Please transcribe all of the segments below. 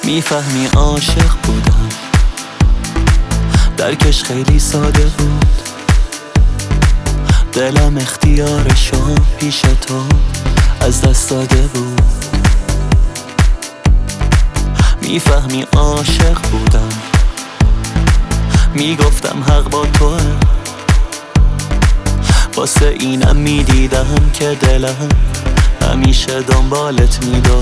میفهمی عاشق بودم، درکش خیلی ساده بود. دلم اختیارشو پیش تو از دست داده بود. میفهمی عاشق بودم، میگفتم حق با توه. واسه اینم میدیدم که دلم همیشه دنبالت میدوه.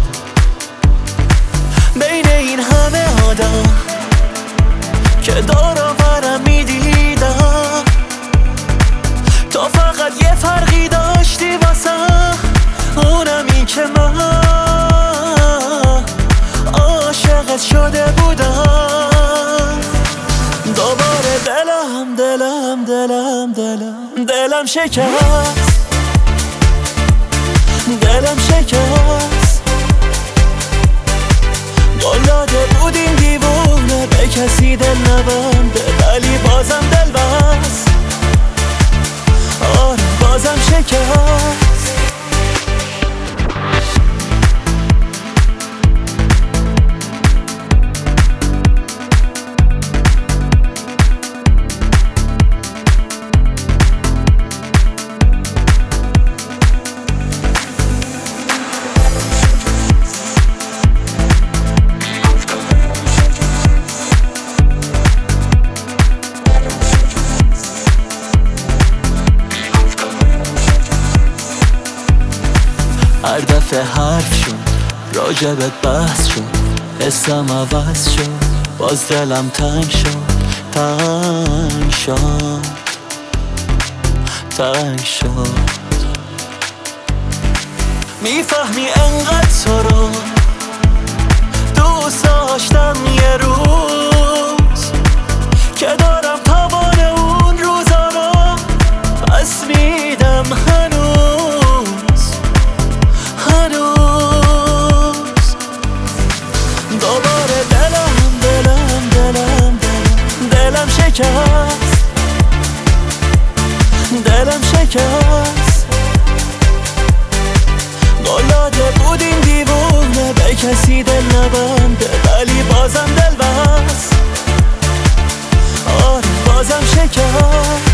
بین این همه آدم که دور و برم میدیدم، تو فقط یه فرقی داشتی واسم، اونمی که من عاشقت شده بودم. دوباره دلم شکست، دلم شکست. قلاده بودیم دیوونه، به کسی دل نبنده، ولی بازم دل بست. آره بازم شکست. هر دفعه حرف شد، راجبت بحث شد، حسم عوض شد، باز دلم تنگ شد، تنگ شد، تنگ شد. میفهمی انقدر تو رو دوست داشتم یه روز، که دارم توان اون روزا رو پس میدم هنوز. دوباره دلم شکست، دلم شکست. قلاده بودیم دیوونه، به کسی دل نبنده، ولی بازم دل بست. آره بازم شکست.